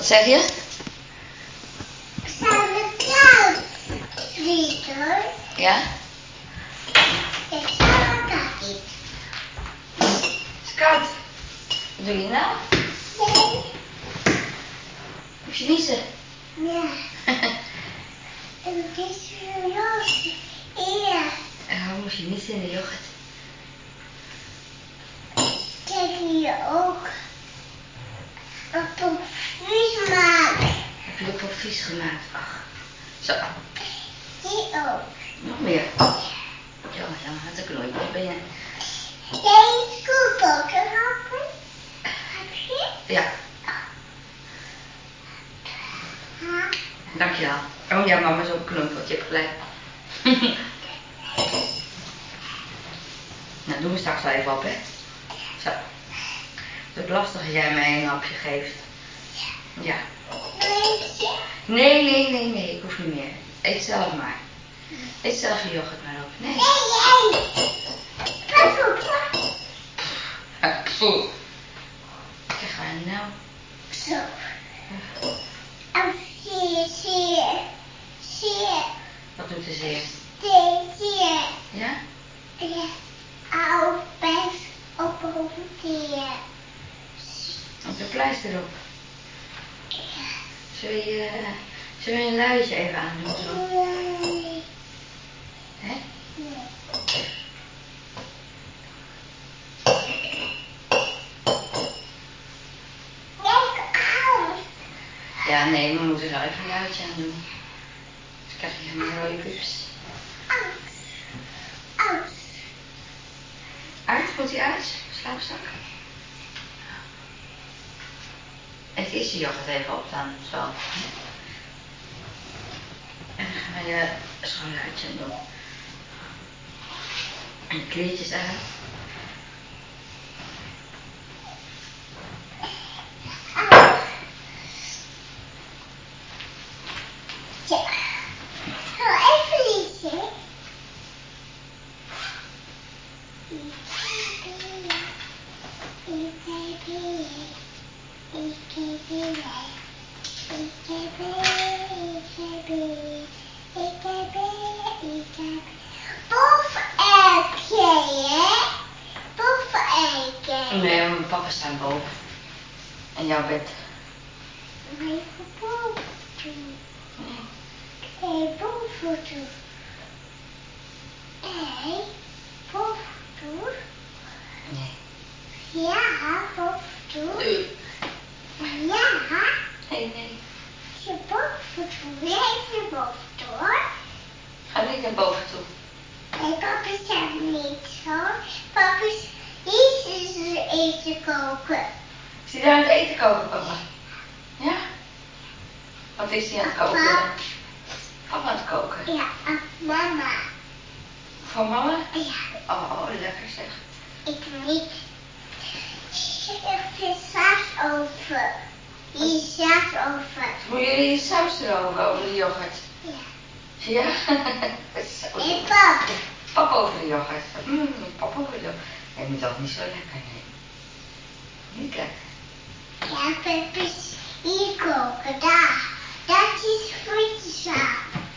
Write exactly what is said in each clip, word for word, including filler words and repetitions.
Wat zeg je? Zijn we koud, Vlieter? Ja? Ik zou het ook niet. Het is koud. Wat doe je nou? Nee. Moet je niezen? Ja. En dit is een roze. Ja. En waarom moet je niezen in de yoghurt? Kijk hier ook. Een proefjes maken. Heb je ook wel vies gemaakt? Ach. Zo. Hier ook. Nog meer. Ja, dan had ik nooit. Wat ben je? Deze koelbokken helpen. Heb je? Ja. Ha? Dankjewel. Oh ja, mama is ook knompeld. Je hebt gelijk. Nou, doen we straks wel even op, hè? Zo. Het is ook lastig als jij mij een hapje geeft. Ja. Weet je? Nee, nee, nee, nee. Ik hoef niet meer. Eet zelf maar. Eet zelf je yoghurt maar op. Nee. Nee, nee. Pas op. Poeh. Kijk, ga je nou? Zo. En zie, zie, zie. Wat doet er zeer? Zie, Ja? ja. Au, best op hoofdje. Op de pleister op. Zul je, uh, zul je een luiertje even aandoen? Zo? Nee. Hè? Nee. Ja, nee, we moeten er wel even een luidje aan doen. Dus krijg je helemaal rode pips. Uit. Uit. Uit? Moet hij uit? Slaapzak? Eet eerst je yoghurt even op dan. Zo. En dan gaan we je schoonluidje doen. En je kleertjes aan. Ja. Zo, even liedje. Nee, mijn papa staat boven. En jouw bed. Even boven doen. Nee, boven doen. Nee, boven doen. Nee. Ja, boven doen. Nee. Ja. Nee, nee. Je boven doen. Jij je boven doen hoor. Ga niet naar boven toe. Nee, papa zegt niet zo. Papa is is eten koken. Is hij daar aan het eten koken, papa? Ja? Wat is hij aan het koken? Papa. Papa aan het koken? Ja, en mama. Voor mama? Ja. Oh, oh, lekker zeg. Ik niet. Ik vind saus over. Die saus over. Moeten jullie die saus erover, over de yoghurt? Ja. Ja? Zo. En pap. Pap over de yoghurt. Mm, pap over de yoghurt. Nee, maar dat is niet zo lekker, nee. Niet lekker. Ja, Pep is hier koken. Daar. Dat is frietjessaap.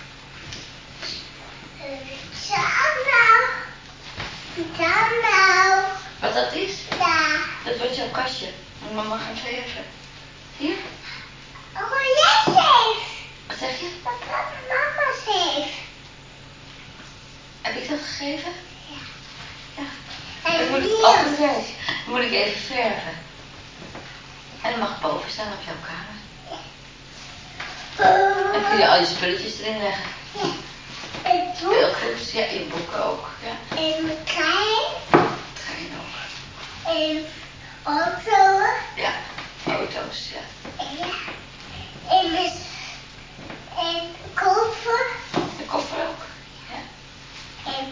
Zo nou. Zo nou. Wat dat is? Daar. Dat wordt jouw kastje. Moet mama gaan geven. Hier? Oh, jij heeft. Wat zeg je? Wat wat mama heeft. Heb ik dat gegeven? Ja. Ja. En Dan moet ik, hier. oh, dan moet ik even verven. En dan mag het boven staan op jouw kamer. Dan kun je al je spulletjes erin leggen. Ja. Een boek. Speelgoed, ja, je boeken ook. Ja. En een trein. Trein ook. En auto. Ja, auto's, ja. Ja. En een en koffer. De koffer ook. Ja. En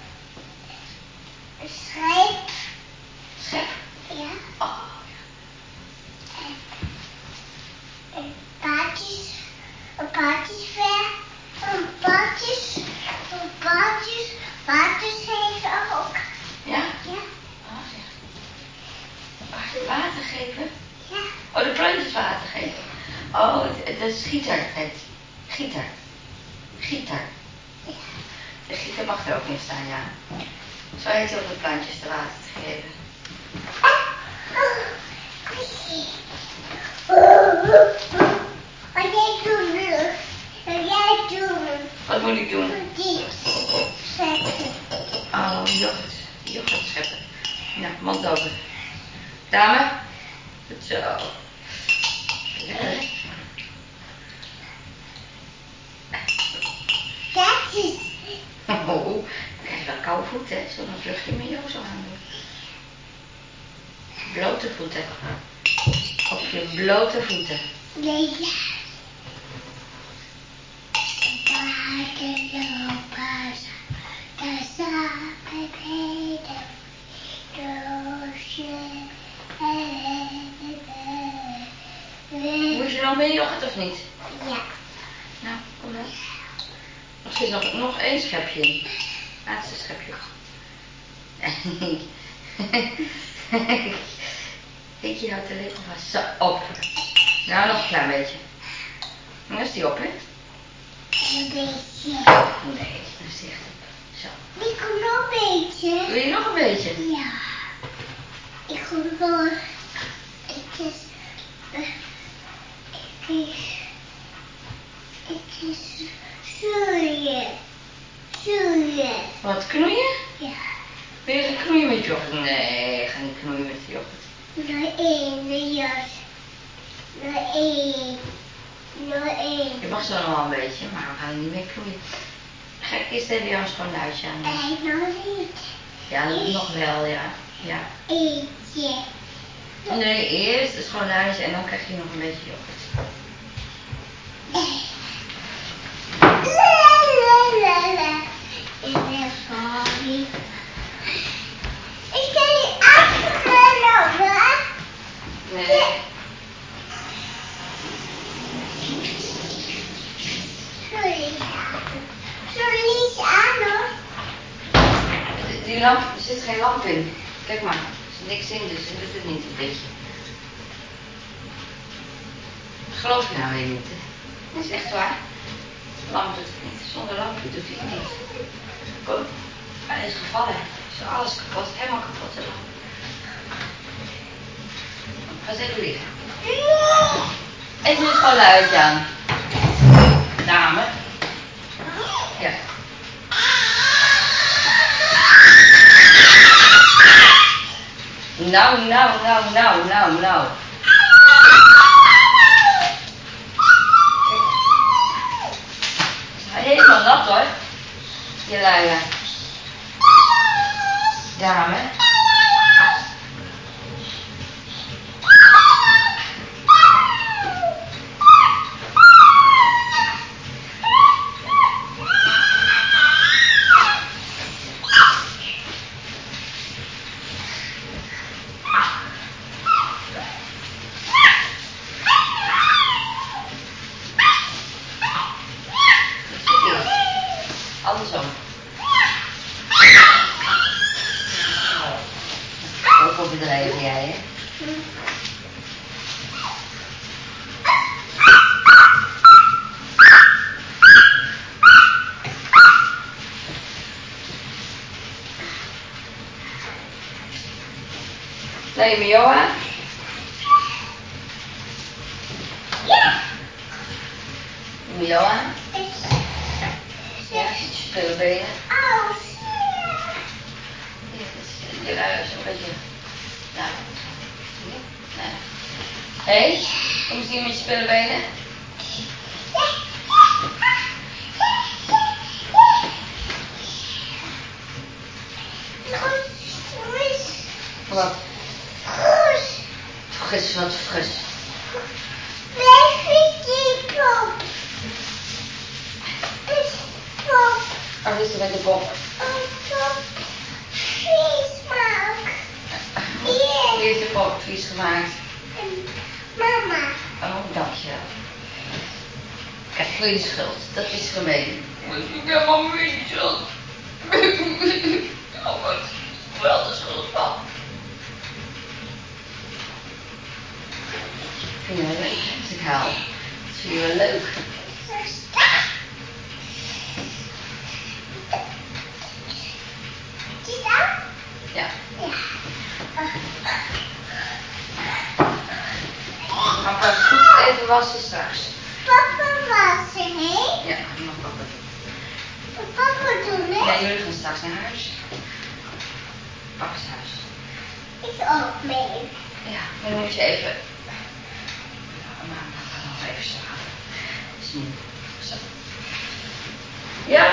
een schijf. Schep. Ja. Oh, En een paardjes. Een paardjesver. Een paardjes. Een paardjes. Paardjes heeft ook. ja? Ja. Oh, ja. Mag je water geven? Ja. Oh, de plantjes water geven. Oh, het, het is gieter. Het. Gieter. Gieter. De gieter mag er ook in staan, ja. Zo heet hij om de plantjes te water te geven. Wat jij doen? Wat jij doen? Wat moet ik doen? Dit zetten. Oh, yoghurt. Yoghurt scheppen. Nou, mond open. Dame. Goed zo. Lekker. Dat is. Oh, dan krijg je wel koude voeten, hè? Zo'n vluchtje met jou zo aan doen. Blote voeten. Op je blote voeten. Nee, ja. Waterlopers, daar zaten heden, doosje. Moet je nog meer yoghurt of niet? Ja. Nou, kom dan. Er zit nog, nog één schepje in. Laatste schepje. Hikje houdt de lepel vast. Zo, op. Nou, nog een klein beetje. Nu is die op, hè? Een beetje. Nee, dat is die echt op. Zo. Ik kom nog een beetje. Wil je nog een beetje? Ja. Ik kom nog. Ik is. Uh, ik is. Ik is. Sorry. Sorry. Wat, knoeien? Ja. Wil je gaan knoeien met yoghurt? Nee, ga niet knoeien met yoghurt. Nog één, de jas. Nog één. Nog één. Je mag zo nog wel een beetje, maar we gaan er niet mee knoeien. Ga ik eerst even jouw schoon luidje aan. Nee, nog niet. Ja, dat nog wel, ja. Ja. Eentje. Nee, eerst een schoon luidje en dan krijg je nog een beetje yoghurt. La la la la. In de sorry. Ik kan niet achter me lopen. Nee. Sorry. Sorry, is aan hoor. Die, die lamp, er zit geen lamp in. Kijk maar, er zit niks in, dus je doet het niet een beetje. Geloof je nou weer niet, hè? Dat is echt waar. De lamp doet het niet. Zonder lampje doet hij het niet. Kom, hij is gevallen. Is alles kapot, helemaal kapot de lamp. Ga eens even liggen. Even een schoon luidje aan. Dame. Ja. Nou, nou, nou, nou, nou, nou. Helemaal nat hoor. Je luien. Dame. Andersom. Ook overdrijven jij, hè? Neem je jou aan? Ja. Neem je jou aan? Ik Ja, spullenbenen. Aus. Ja, dus je luiert zo'n beetje. Nou, nee. Hé, hey, kom eens hier met je spullenbenen. Wat? Fris. Fris, wat fris. Blijf die pop. Is pop. Oh, dit is met de pop. Een pop. Vies maak. Hier. Wie heeft de pop vies gemaakt? Mama. Oh, dankjewel. Kijk, voor je schuld. Dat is gemeen. Ik heb helemaal niet schuld. Oh, wat. Wel de schuld van. Vind je het leuk als ik huil? wel leuk. Ja. Papa goed even wassen straks. Papa wassen, hè? Ja, dat mag papa doen. Papa doen, hè? Ja, jullie gaan straks naar huis. Papa's huis. Ik ook mee. Ja, maar dan moet je even... Ja, maandag gaan we nog even slapen. Dat is moe. Zo. Ja.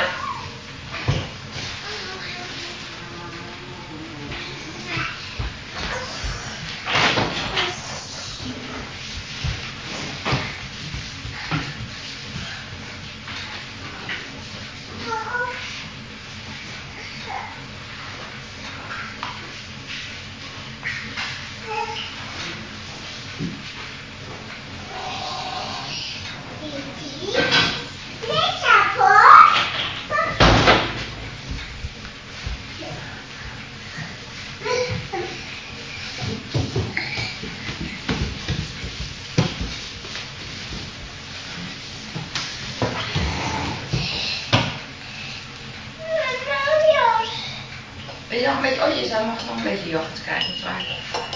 Wil je nog een beetje... Oh, je zou nog een beetje yoghurt krijgen, dat is waar.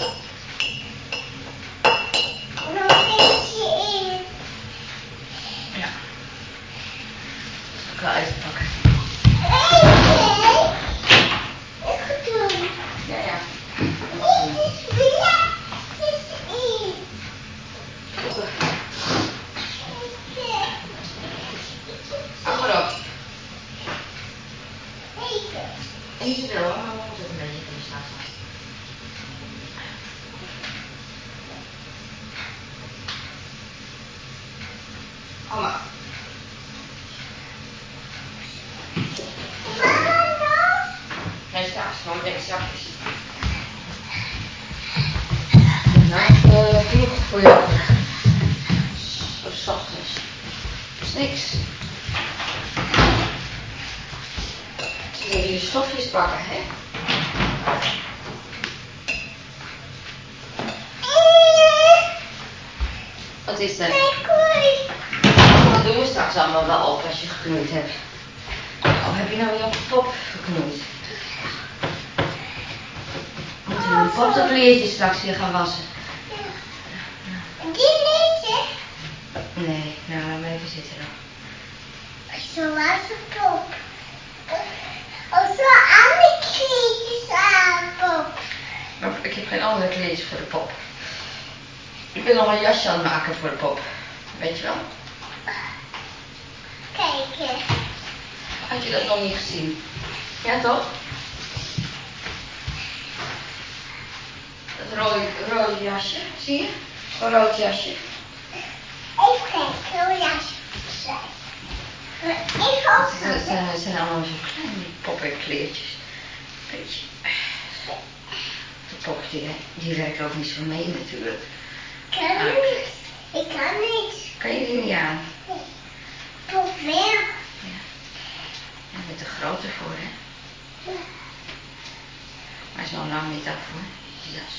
Nog een beetje in. Ja. Dat zal ik wel even pakken. Hé, ik ga doen. Ja, ja. Dit is weer. Dit is in. Hou maar op. Even. Niet te veel hoor, maar we moeten ook een beetje kunnen staan. Oma. Mama nog? Nee, straks gewoon deze zakjes. Nou, uh, genoeg voor jou. Zo, 's ochtends. Is niks. Zullen jullie stofjes pakken, hè? Wat is er? Dat doen we straks allemaal wel op als je geknoeid hebt. Of heb je nou weer op de pop geknoeid? Moeten we de pop de kleertjes straks weer gaan wassen? Die niet, hè? Nee, nou laat maar even zitten dan. Zo was het op. Of zo andere kleedjes aan, pop. Maar ik heb geen andere kleertjes voor de pop. Ik ben nog een jasje aan het maken voor de pop. Weet je wel? Kijk eens. Had je dat nog niet gezien? Ja toch? Dat rode, rode jasje, zie je? Zo'n rood jasje. Even kijken hoe jasje zijn. Even Het opzoeken. zijn, het zijn allemaal zo kleine poppenkleertjes. Beetje. De pop die, die werkt ook niet zo mee natuurlijk. Ik kan niet. Ik kan niet. Kan je die niet aan? Pop wel. Ja. En met de grote voor, hè? Ja. Maar is nog lang niet af hoor, die jas.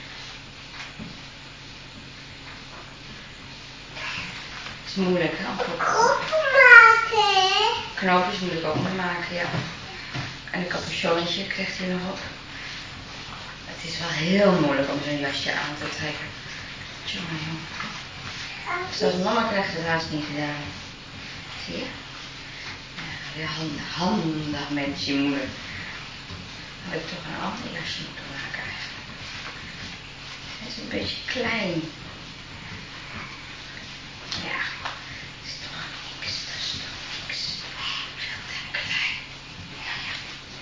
Het is moeilijk hè? Koppen maken, hè? Knoopjes moet ik ook nog maken, ja. En een capuchonnetje krijgt hij nog op. Het is wel heel moeilijk om zo'n jasje aan te trekken. Tjonge jong. Zelfs mama krijgt het haast niet gedaan. Zie je? Ja, weer handig, handig mens, je moeder. Had ik toch een ander jasje moeten maken eigenlijk. Het is een beetje klein. Ja, het is toch niks, dat is toch niks. Veel te klein. Ja, ja.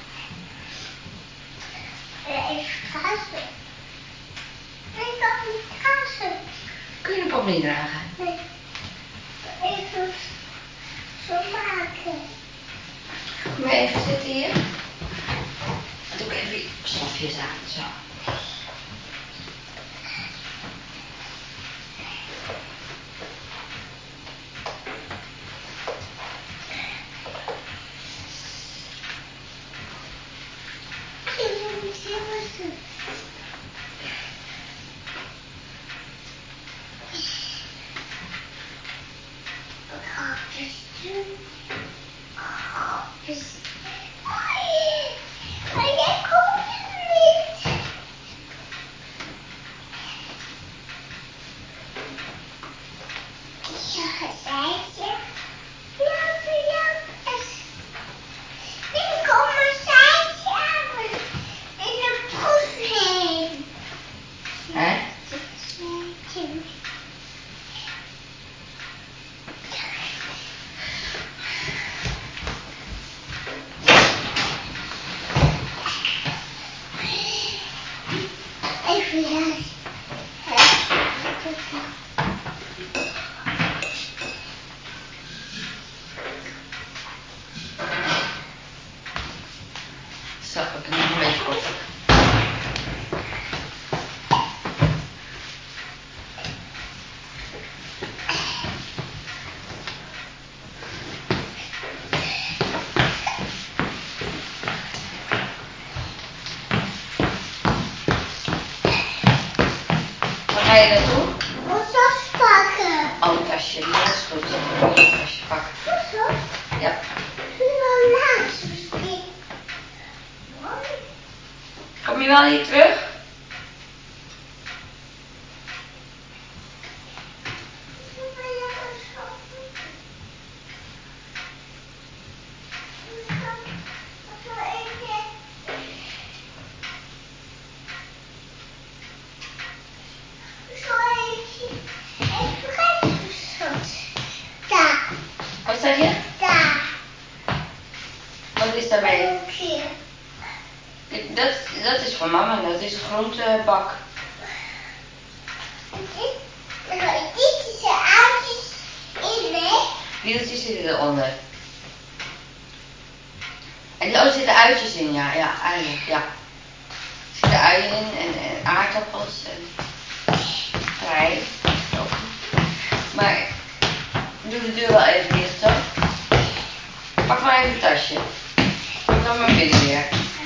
Even kassen. Ik kan niet kassen. Kun je de pop niet dragen? Nee. Even zo maken. Kom maar even zitten hier. Dan doe ik even die stofjes aan, zo. ga je naartoe? Een tas pakken. Oh, een tasje. Ja, dat is goed. Ik ga een tasje pakken. Zo. Ja. Doe nou naast. Kom je wel hier terug? Wat zeg je? Daar. Wat is daarmee? Oké. Dat, dat is van mama, dat is een groentebak. Dit is de uitjes in, hè? Wieltjes zitten eronder. En die, oh, er zitten uitjes in, ja, ja, uien, ja. Er zitten uien in en, en aardappels en prei. Ook. Maar doe de deur wel even dicht, hoor. Pak maar even het tasje. Kom dan maar binnen weer.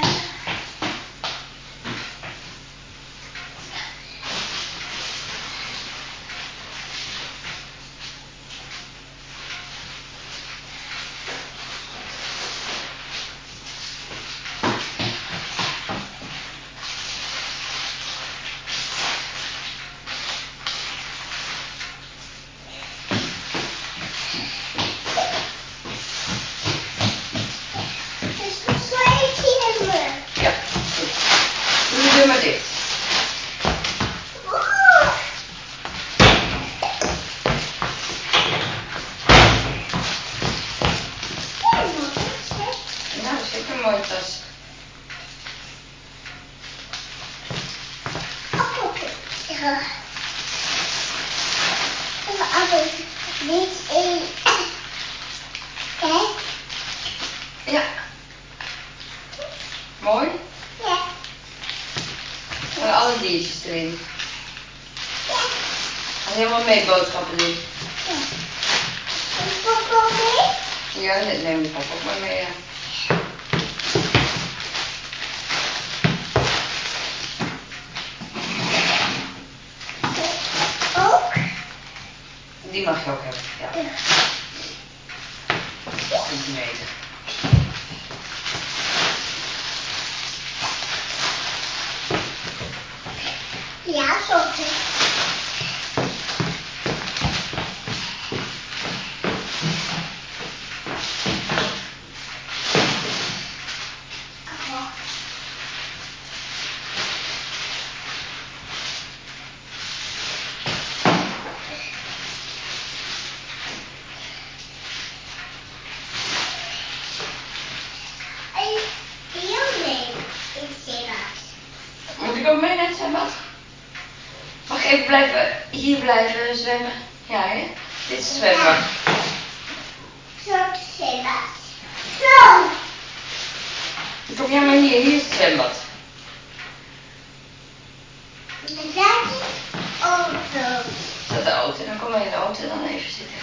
Ja, goed. Doe de deur maar dicht. Nou, dat is ook een mooie tas. Ja. Dit is. Kijk. Ja. Mooi. Ja. En alle diertjes erin. Ja. Ga helemaal mee boodschappen doen. Ja. Is papa mee? Ja, dat neem ik papa ook maar mee, ja. Ook? Die mag je ook hebben, ja. Ja. Centimeter. Ja, sorry. Moet ik ook mee naar het zwembad? Mag ik even blijven, hier blijven zwemmen? Ja, hè? Dit is het zwembad. Zo zwembad. Zo. Kom jij maar hier, hier is het zwembad. Dat is auto. Is dat de auto? Dan kom maar in de auto dan even zitten.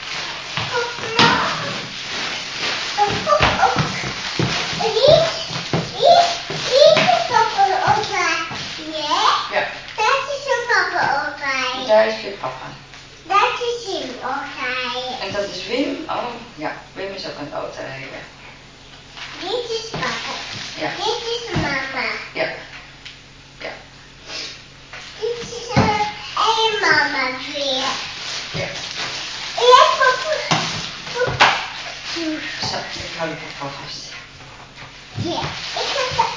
Hier, hier, hier is papa auto. Ja. Dat is een papa auto. Daar is weer papa. Dat is een auto. En dat is Wim. Oh, ja. Wim is ook aan het auto rijden. Dit is papa. Ja. Dit is mama. Ja. Ja. Dit is een en mama weer. Ja. Ja, papa. Zo, ik hou de papa vast. Ja, ik heb dat.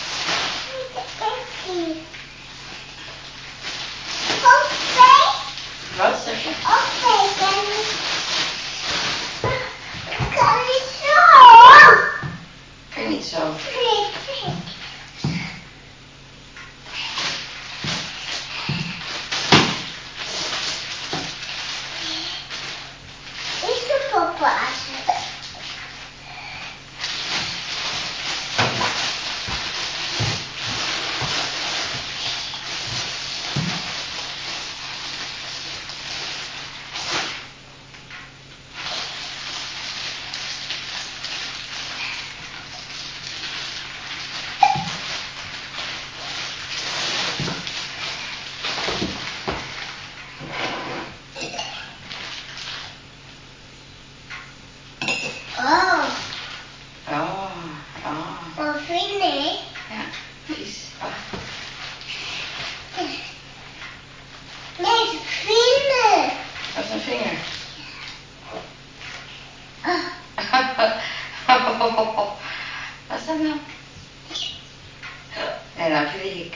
Wat zeg je? Oké, kan ik. Kan ik zo? dan heb je de hik.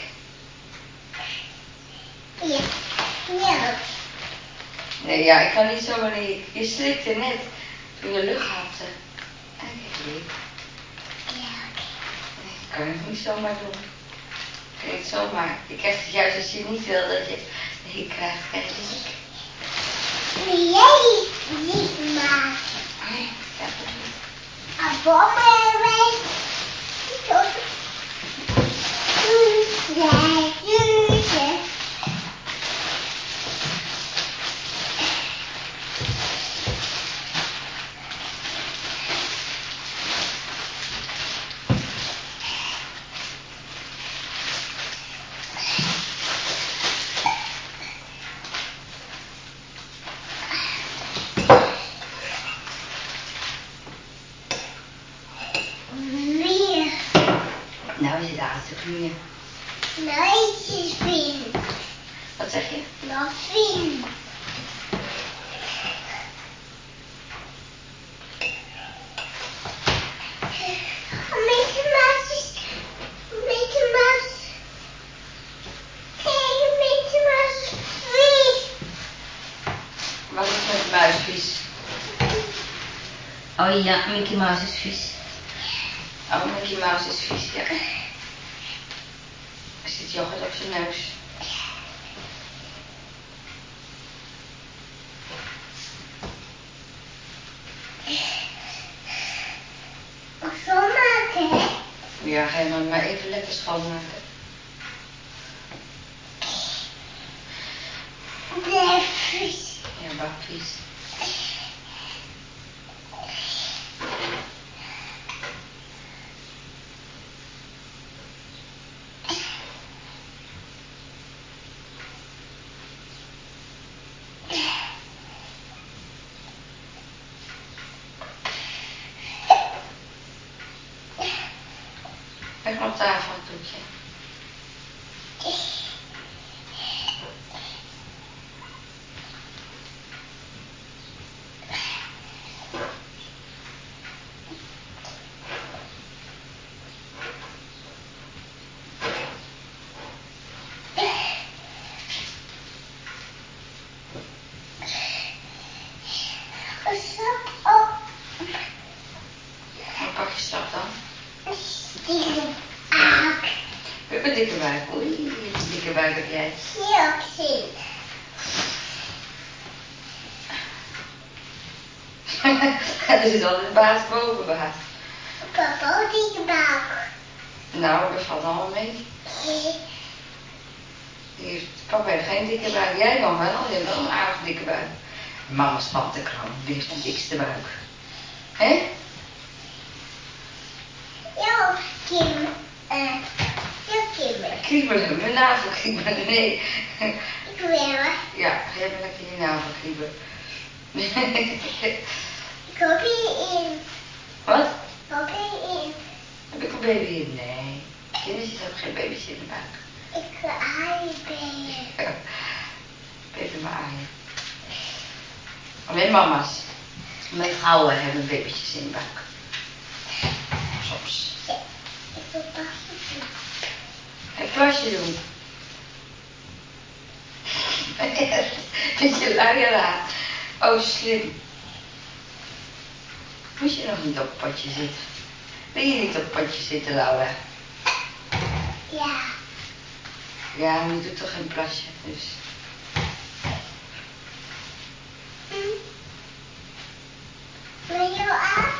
Ja, ja. Nee, ja, ik kan niet zomaar de hik. Je slikte net toen je lucht hapte. En ik heb de hik. Ja, oké. Nee, dat kan je niet zomaar doen. Je kan niet zomaar. Je krijgt het juist als je niet wil dat je de hik krijgt, krijg je de hik. Wil jij niet maken? Nee, ik heb het niet. Een bommen wij. Ja, juutje. Weer. Nou, je zit aan te knieën. Meisjes vriend. Wat zeg je? Nog vriend. Mickey Mouse is... Mickey Mouse. Kijk, Mickey Mouse is vies. Wat is met de muis vies? Oh ja, Mickey Mouse is vies. Oh, Mickey Mouse is vies, ja. Er zit yoghurt op zijn neus. Nog schoonmaken, hè? Ja, ga je maar, maar even lekker schoonmaken. Nee, vies. Ja, bak vies. Leg maar op tafel een toetje. Oh. Wat pak je straks dan? Dikke buik. We hebben een dikke buik. Oei, een dikke buik heb jij. Hier ook zien. Er zit altijd baas boven baas. Papa, ook dikke buik. Nou, dat valt allemaal mee. Hier, papa heeft geen dikke buik. Jij dan wel, je hebt wel een aardig dikke buik. Mama spant de kroon, die heeft de dikste buik. Hé? Ja, Kim. Eh, ja, Kim. Kriebelen, mijn navel kriebelen, nee. Ik wil hè. Ja, ga jij maar lekker je navel kriebelen. Ik hoop hierin. Wat? Ik hoop hierin. Heb ik een baby in? Nee. Kindertjes hebben geen baby's in de buik. Ik wil aaien ben. Ja. Baby maar aaien. Alleen mama's. Alleen vrouwen hebben babytjes in de buik. Soms. Ja, ik wil pasje doen. Een plasje doen. Met je luiera. Oh, slim. Moet je nog niet op het potje zitten? Wil je niet op het potje zitten, Laura? Ja. Ja, maar je doet toch geen plasje, dus... Hm. Ben je oud?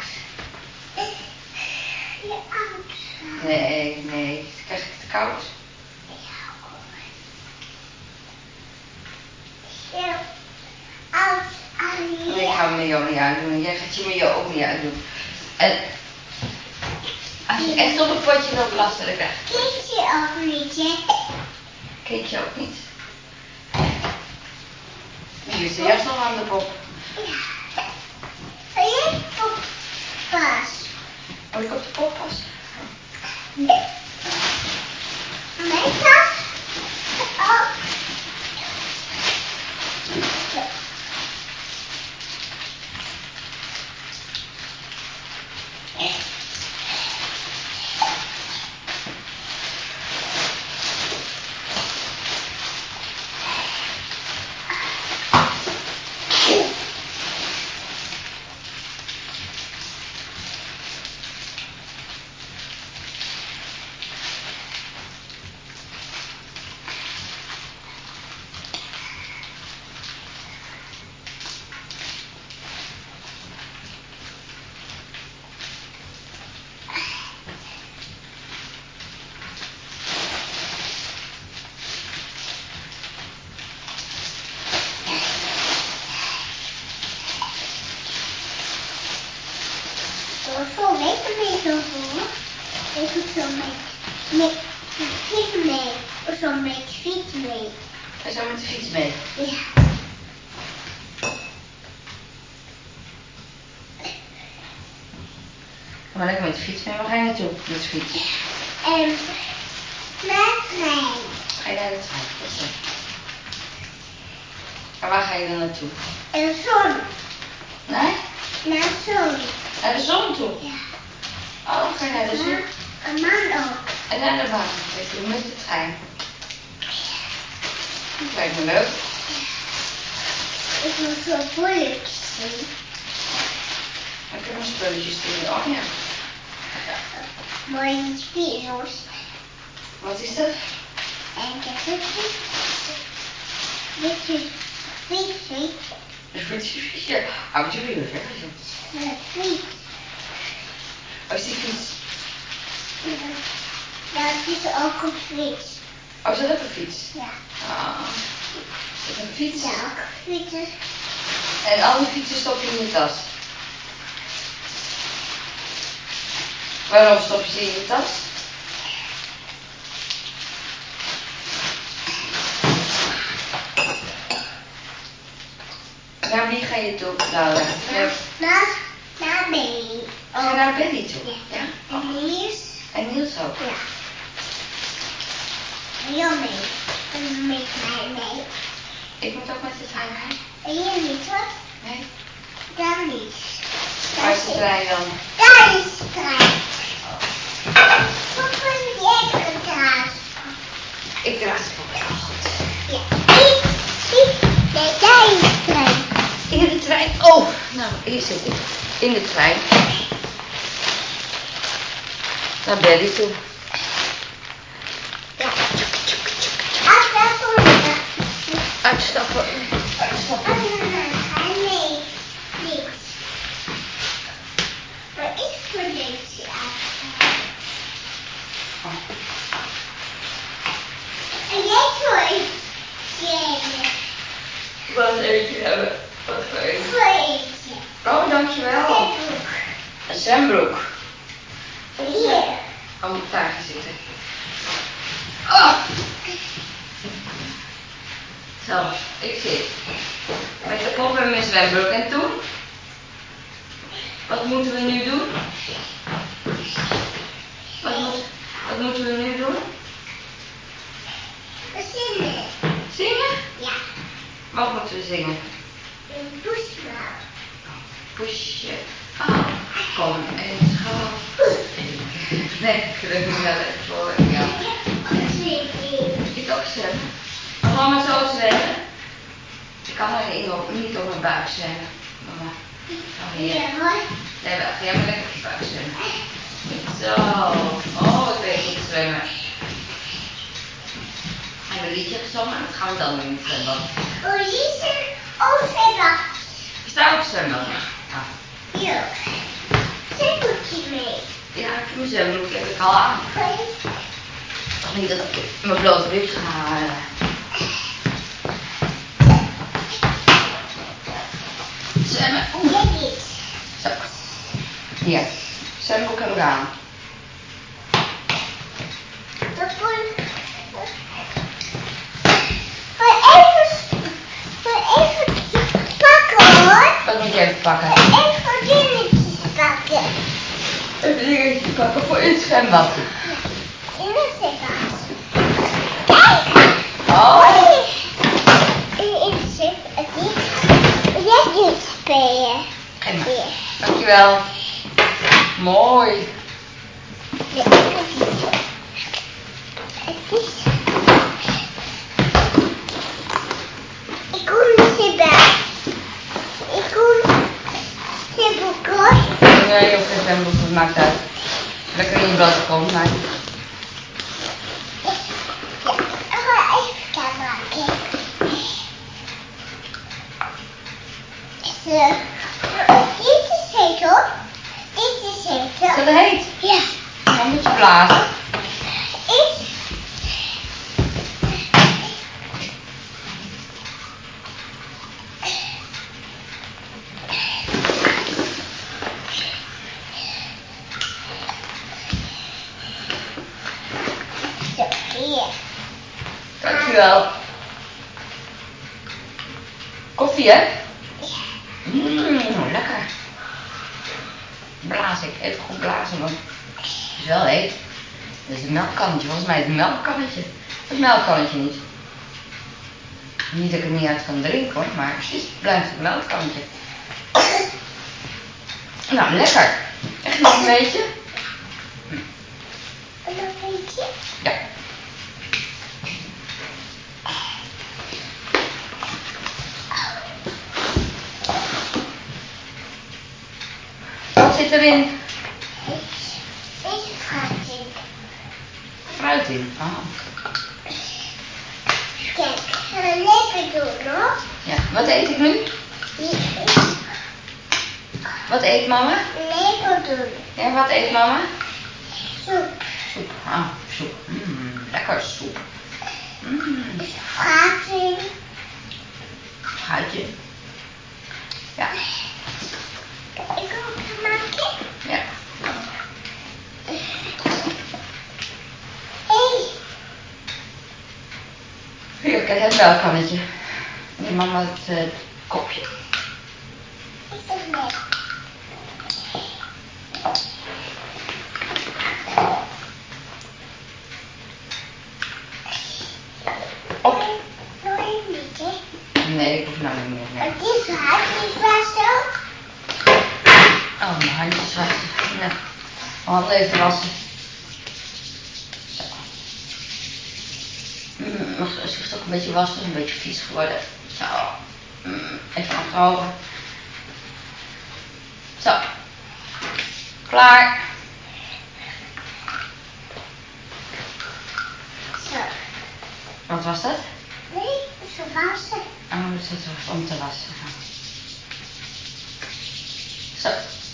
Je oud? Nee, nee. Krijg ik het koud? Ja, hoor. Je oud aan je. Nee, ik ga mijn maillot niet uitdoen. En jij gaat je maillot ook niet uitdoen. En... Als je echt op het potje wil plassen, dan krijg je het. Kijk je ook niet, hè? Kijk je ook niet. Hier is de jas nog aan de pop. Ja. Wil je pas? Moet ik op de pop passen? Nee. Mijn tas? Oh. met de fiets mee. Of zo met de fiets mee. Ga je zo met de fiets mee? Ja. Ga maar lekker met de fiets mee. Waar ga je naartoe met de fiets? En met trein. Ga je naar de trein? Dat is het. En waar ga je dan naartoe? En de zon. Nee? Naar de zon. Naar de zon toe? Ja. Oh, dan ga je naar de zon. Een man ook. En naar de baan ga je toe met de trein. Dat lijkt me leuk. Ik moet zo'n spulletjes zien. Dan kunnen we spulletjes doen. Oh ja. Mooie spiegels. Wat is dat? En ik heb het dit is fiets. Een fietsje. Ah, wat jullie doen, hè? Een fiets. Oh, is die fiets? Ja, het is ook een fiets. Oh, is dat ook een fiets? Ja. Ah. Is dat een fiets? Ja, ook fietsen. En al die fietsen stop je in je tas? Waarom stop je ze in je tas? Naar wie ga je toe, Laura? Naar, naar, naar Benny. Ga je naar Benny toe? Ja. Ja? En Niels. En Niels ook? Ja. En jou mee. En met mij mee. Ik moet ook met de trein mee? En jij niet hoor? Nee? Daar niet. Waar is de trein dan? Daar is de trein. Wat vind jij gedraaid? Ik draag het wel heel goed. Ja. Ik, ik, nee, daar is de trein. In de trein? Oh, nou, hier zit ik. In de trein. Naar Benny toe. Ja. Uitstappen. Uitstappen. Uitstappen. Nee, niks. Maar ik vind deze uitstappen. Oh. En jij zou iets zeggen. Wat eentje hebben? Wat voor een? Voor eentje. Oh, dankjewel. Een zwembroek. Hier. Oh, moet ik daar gaan zitten. Oh. Zo, ik zit. Met de kop en mijn zwembroek. En toen? Wat moeten we nu doen? Wat, moet, wat moeten we nu doen? We zingen. Zingen? Ja. Wat moeten we zingen? Een poesmaal. Poesje. Oh, kom eens gauw. Lekker gezellig voor jou. Ik ook zwemmen. Mama met zo zwemmen. Ik kan er niet op, niet op mijn buik zwemmen. Mama. Oh, hier. Ja hoor. Nee, wel. Ga jij maar lekker op je buik zwemmen. Zo. Oh, ik weet goed zwemmen. We hebben een liedje gezongen en dat gaan we dan doen in het zwembad. Oh, Lise. Oh, zwembad. Je staat op het zwembad. Ja. Hier. Zwembroekje mee. Ja, ik heb mijn zwembroek heb ik al aan. Toch niet dat ik mijn blote ribs ga halen. Zwemmen. Oeh. Dit niet. Zo. Hier. Zwembroek heb ik aan. Dat voor... Voor even... Voor even pakken hoor. Wat moet je even pakken? Even dingetjes pakken. Even dingetje pakken voor in het zwembad. In het zwembad. Kijk. Oh. In het zwembad. Jij kunt spelen. Geef maar. Dankjewel. Mooi. Nee, het is... Ik kom zwembad. Ik kom zwembad hoor. Nee, je hoeft geen zwembroek, het maakt uit. Lekker in je blote kont, maar... Ja, ik ga even gaan maken. Zo. Dit is heet hoor. Dit is heet hoor. Is dat heet? Ja. Dan moet je blazen. Ik... Dankjewel. Koffie, hè? Mmm, lekker. Blaas ik. Even goed blazen, want het is wel heet. Dit is een melkkannetje. Volgens mij is het een melkkannetje. Het melkkannetje niet. Niet dat ik er niet uit kan drinken hoor, maar het blijft een melkkannetje. Nou, lekker. Echt nog een beetje? Nog een beetje? Ja. Wat zit erin? Deze fruit in. Fruit in? Oh. Kijk, een lekker doen hoor. Ja, wat eet ik nu? Wat eet mama? Lekker doen. Ja, wat eet mama? Soep. Soep. Ah, soep. Mmm, lekker soep. Mmm. Fruit in. Fruit in. Ja. Kan ik ook maken? Ja. Hé. Hier, kijk, het melkkannetje. En mama het uh, kopje. Is dat leuk? Op. Nog een beetje. Nee, ik hoef nou niet meer. Nee. Het is hartjes wassen. Oh, mijn handjes wassen. Ja. Mijn handen even wassen. Zo. Mm, nog eens toch een beetje wassen, een beetje vies geworden. Zo. Mm, even afdrogen. Zo. Klaar. Zo. Wat was dat? Nee, ze wassen. Oh, dat is was om te wassen. Zo.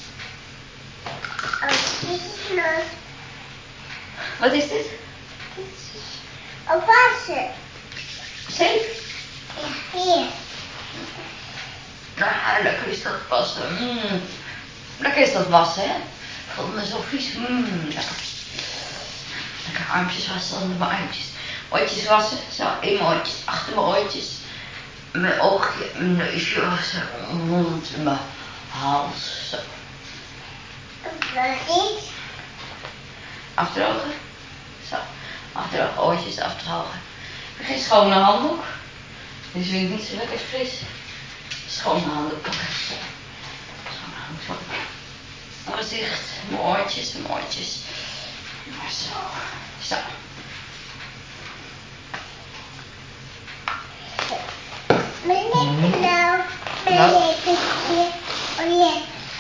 Oh, dit is leuk. Wat is dit? Dit is oh, wassen. Zeep? Ja, hier. Ah, lekker is dat wassen. Mm. Lekker is dat wassen, hè? Ik voel me zo vies. Mm, lekker. Lekker armpjes wassen onder mijn armpjes. Oortjes wassen. Zo, in mijn oortjes. Achter mijn oortjes. Mijn oogje, mijn neusje wassen. Mijn mond, mijn hals. Zo. Wat is? Afdrogen. Zo. Afdrogen, oortjes afdrogen. Ik heb geen schone handdoek. Dus vind ik niet zo lekker fris. Schone handdoek pakken. Zo. Schone handdoek pakken. Mijn gezicht, mijn oortjes, mijn oortjes. Maar zo. Zo. Mijn nek nou. Mijn Wat? nek. Oh ja.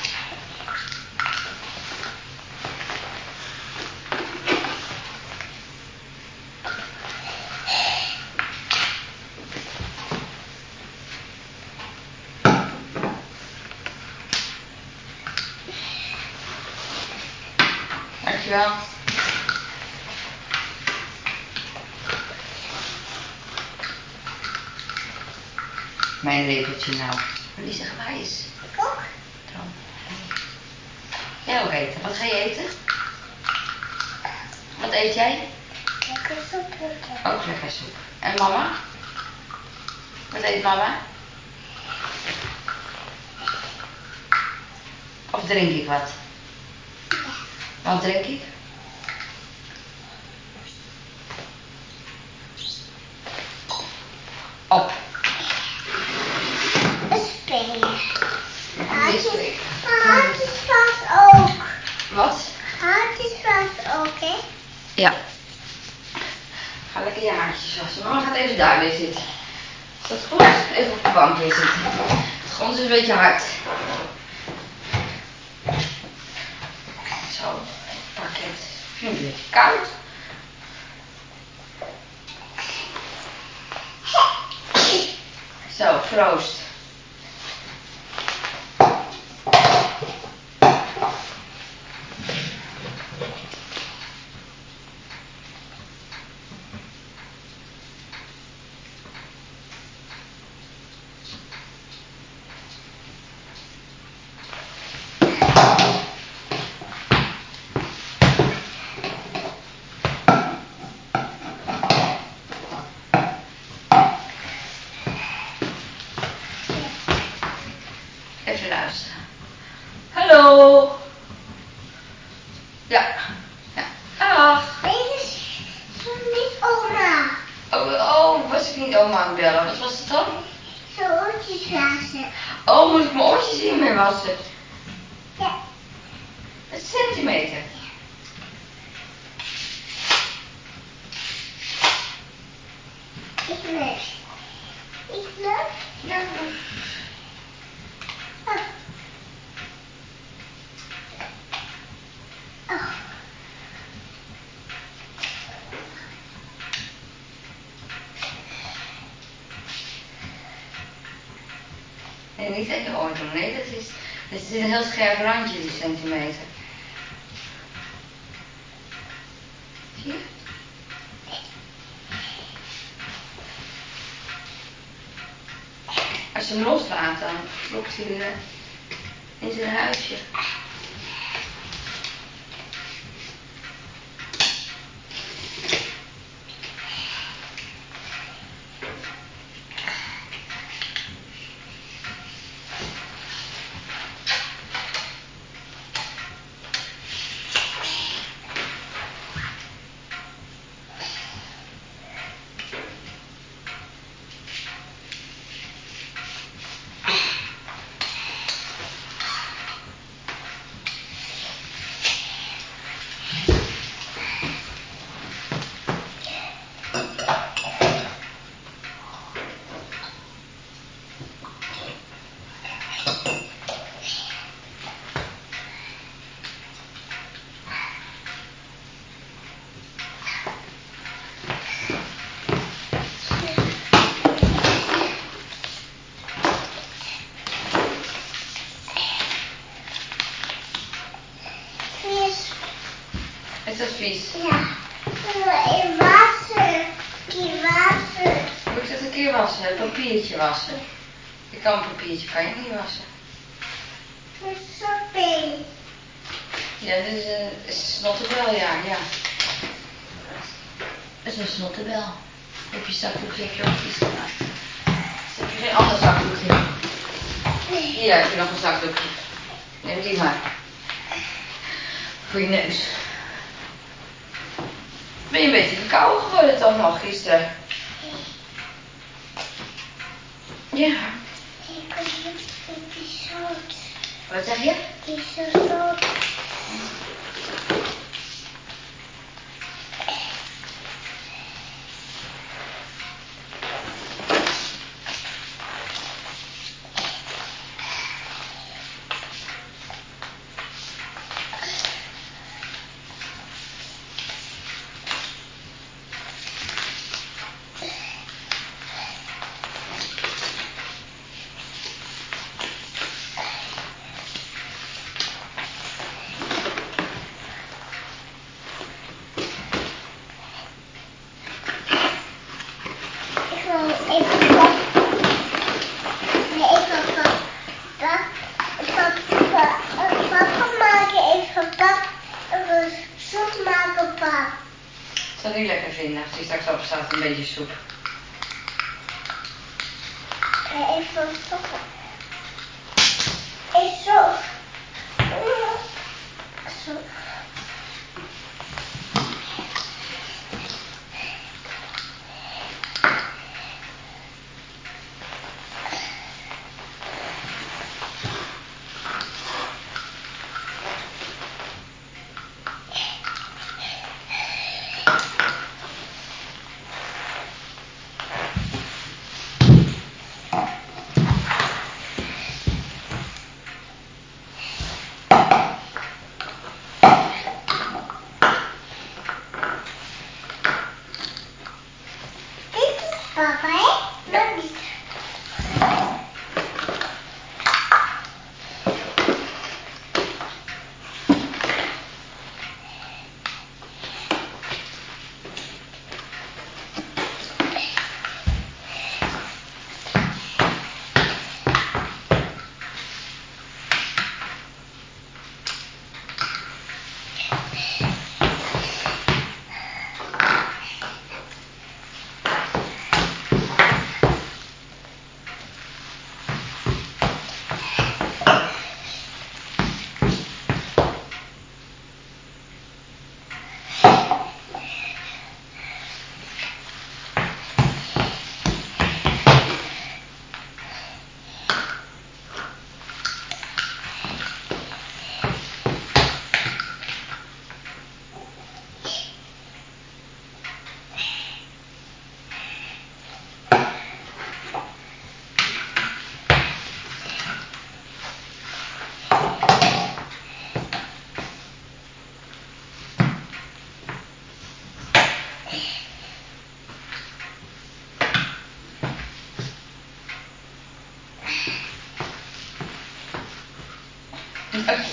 Dankjewel. Mijn lepeltje nou. Die zegt waar is. Ik ook. Jij ook eten. Wat ga je eten? Wat eet jij? Lekker soep. Ook lekker soep. En mama? Wat eet mama? Of drink ik wat? Wat drink ik? Op. Spelen. Niet Hartjes, spreken. hartjes vast ook. Wat? Hartjes vast ook, hè? Ja. Ga lekker je haartjes wassen. Mama gaat even daar weer zitten. Is dat goed? Even op de bank weer zitten. De grond is een beetje hard. Zo, pakket. Ik vind het een beetje koud. Zo, proost. even luisteren. Hallo. Ja. Ja. Dag. Dit is niet oma. Oh, oh, was ik niet oma aan het bellen? Wat was het dan? Zo oortjes wassen. Oh, moet ik mijn oortjes hiermee wassen? Ja. Een centimeter. Ik lust. Ik lust. Ja. Oh. Oh. Nee, niet aan je oor doen. Nee, dat is, dat is een heel scherp randje, die centimeter. Zie je? Als je hem loslaat, dan klopt hij weer in zijn huisje. Is dat vies? Ja. In wassen. In wassen. Moet ik dat een keer wassen? Een papiertje wassen? Je kan een papiertje, kan je niet wassen. Het is zo pijn. Ja, dit is een, is een snottebel, ja, ja. Dat is een snottebel. Heb je zakdoekje, heb je ook vies gemaakt. Heb je geen ander zakdoekje? Hier heb je nog een zakdoekje. Neem die maar. Voor je neus. Ben je een beetje verkouden geworden toch nog gisteren? Ja. Ik ben niet beetje zout. Wat zeg je? Het is zo zout. Ik zal het niet lekker vinden als die straks op staat, een beetje soep. Even stoppen. Even zo. Zo. Papa, hè? Ja. Niet.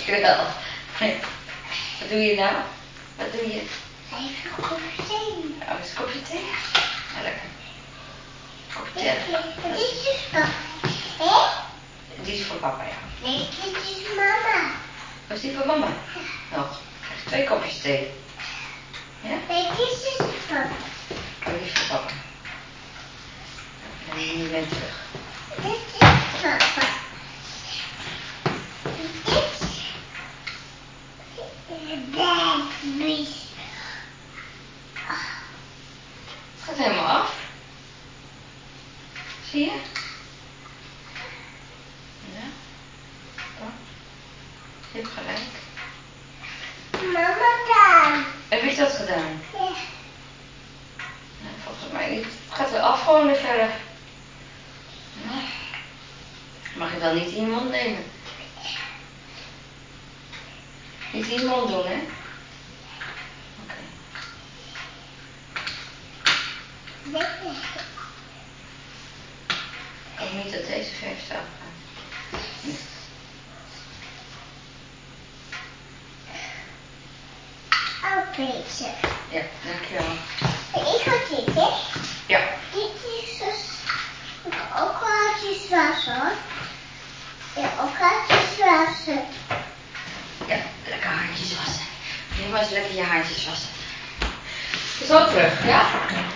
Dankjewel. Wat doe je nou? Wat doe je? Even een kopje thee. Oh, is een kopje thee? Ja, lekker. Kopje thee. Dit is dus papa. Hé? Die is voor papa, ja. Nee, dit is mama. Was die voor mama? Nou, krijg je twee kopjes thee. Ja? Nee, dit is dus papa. Oh, die is voor papa. En die bent terug. Dit is papa. Dit is baby. Het gaat helemaal af. Zie je? Ja. Oh. Je hebt gelijk. Mama daar. Heb je dat gedaan? Ja. Nee, volgens mij niet. Het gaat weer af gewoon weer verder. Ja. Mag je dan niet in je mond nemen? Niet in je mond doen, hè? Oké. Dit is Ik hoop niet dat deze verf staat gaat. ook bezig. Ja, dankjewel. Ik had dit, hè? Ja. Dit is dus ook handjes wassen, hoor. Ja, ook handjes wassen. Ja, lekker haartjes wassen. Doe maar eens lekker je haartjes wassen. Zo terug, ja?